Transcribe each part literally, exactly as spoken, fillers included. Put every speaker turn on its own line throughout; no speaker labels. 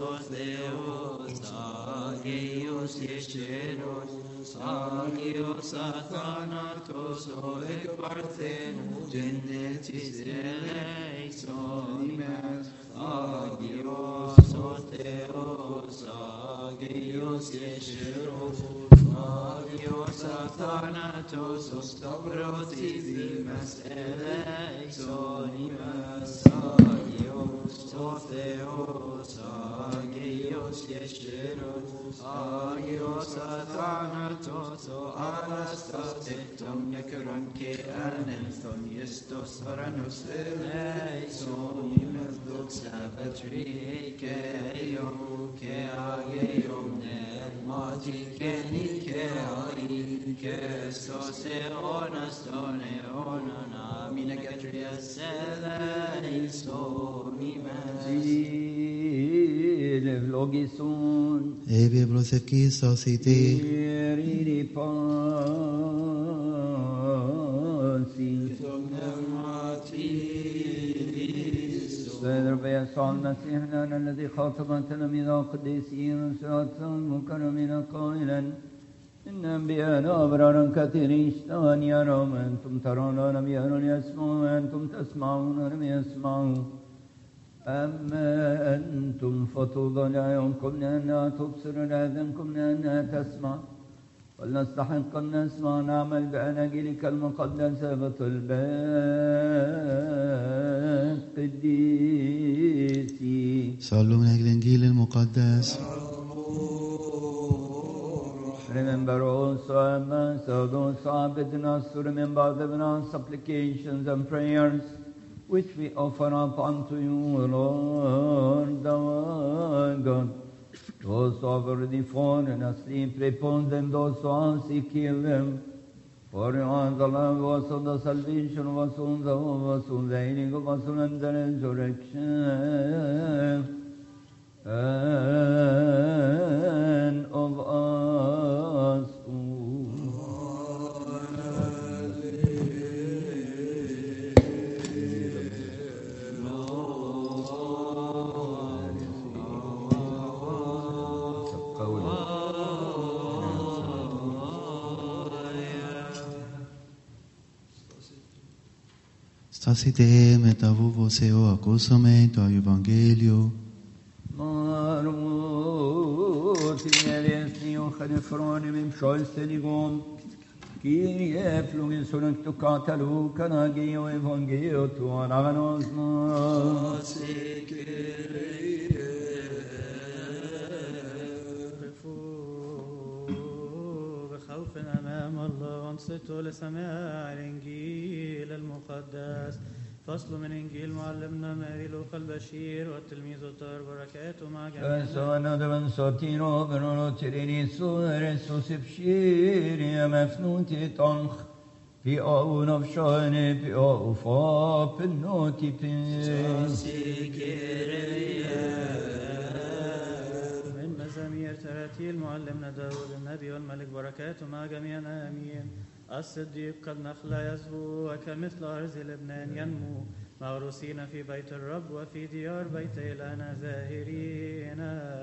Christos Theos, Agios Yesheros, Agios Athanatos, Oleg Parthenos, Genetis eleison, Agios Theos, Agios Yesheros, Agios Athanatos, Stavrotizimas eleisonimas, Agios Theos, Agios Yesheros, Agios Athanatos, Anastas Ectum Nekaron Ke Anenthon Yestos Oranos eleisonimas, Doxabatri Keo, Ke Ageom Nermati Keni Ke Ai, Ke Soseonas Doneonana, Minagatria Seleisonimas.
Logison
Ebe broseki societe
Iri Pansi Sederbe Salna Sihnan الذي خاطب تلاميذ القديسين صراطا مكرمين قائلا إن أنبياء أبرارا كثيرين اشتهون يرون أنتم ترون ولم يرون يسمعون وأنتم تسمعون ولم يسمعوا أما أنتم فطوبى لأعينكم لأنها تبصر لآذانكم لأنها تسمع ولنستحق أن نسمع ونعمل بأناجيلك المقدسة بطلبات قديسي.
صلوا من أجل الإنجيل المقدس.
Remember also, Master, those who have bidden us to remember the supplications and prayers which we offer up unto you, Lord our God. Those who have already fallen asleep, pray upon them. Those who are sick, heal them. For you are the love of us, of the salvation of us, of the hope of us, of the healing of us, and the resurrection and of us all.
Stasite metavuvoseo acusame to Evangelio.
Maruti nelesni o khanifroni mim shoystenigom. Kyrie flugin sunak tu katalu kanagi o Evangelio tu ananos nos.
بخوف أمام الله وانصتوا لسماع الإنجيل المقدس. فصل من إنجيل معلمنا ماري لوقا البشير والتلميذ الطاهر بركاته مع جميع
Sono devan sortino verono tirini sure susipshiri mafnuti tonch pi au nafshane pi au fa pinoti pin
من مزامير تراتيل معلمنا داود النبي والملك بركاته مع جميعنا آمين. الصديق قد نخل يزهو وكمثل أرز لبنان ينمو مغروسين في بيت الرب وفي ديار بيت إلهنا زاهرين.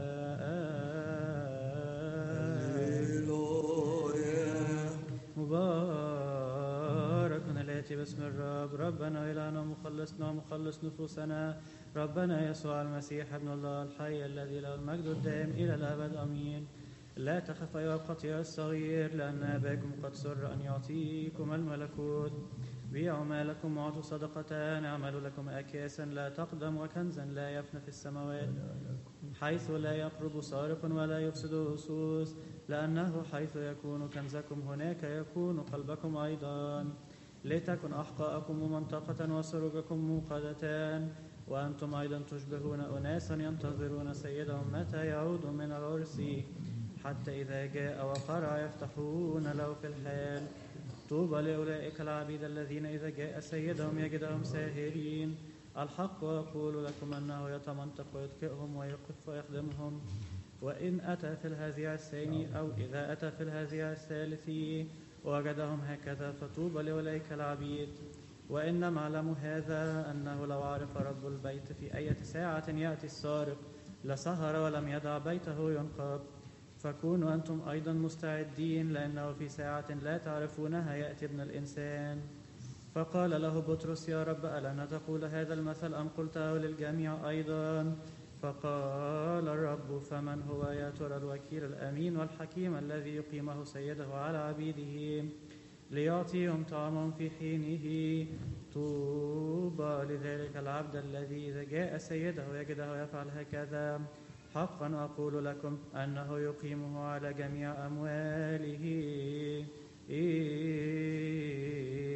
مبارك الآتي باسم الرب ربنا إلهنا مخلصنا مخلص نفوسنا ربنا يسوع المسيح ابن الله الحي الذي له المجد الدائم إلى الأبد آمين. لا تخف أيها القطيع الصغير لأن أباكم قد سر أن يعطيكم الملكوت. بيعوا مالكم واعطوا صدقتان اعملوا لكم أكياسا لا تقدم وكنزا لا يفنى في السماوات حيث لا يقرب سارق ولا يفسد لصوص لأنه حيث يكون كنزكم هناك يكون قلبكم أيضا. لتكن أحقاءكم منطقة وسروجكم موقدتان وأنتم أيضا تشبهون أناسا ينتظرون سيدهم متى يعود من العرس حتى إذا جاء وقرع يفتحون له في الحال. طوبى لأولئك العبيد الذين إذا جاء سيدهم يجدهم ساهرين. الحق أقول لكم أنه يتمنطق ويتكئهم ويقف ويخدمهم. وإن أتى في الهزيع الثاني أو إذا أتى في الهزيع الثالث وجدهم هكذا فطوبى لأولئك العبيد. وإن معلم هذا أنه لو عرف رب البيت في أي ساعة يأتي السارق لسهر ولم يدع بيته ينقب. فكونوا أنتم أيضا مستعدين، لأنه في ساعة لا تعرفونها يأتي ابن الإنسان. فقال له بطرس: يا رب، ألنا تقول هذا المثل أم قلته للجميع أيضا؟ فقال الرب: فمن هو يا ترى الوكيل الأمين والحكيم الذي يقيمه سيده على عبيده ليعطيهم طعامهم في حينه؟ طوبى لذلك العبد الذي إذا جاء سيده يجده يفعل هكذا. حقا أقول لكم أنه يقيمه على جميع أمواله.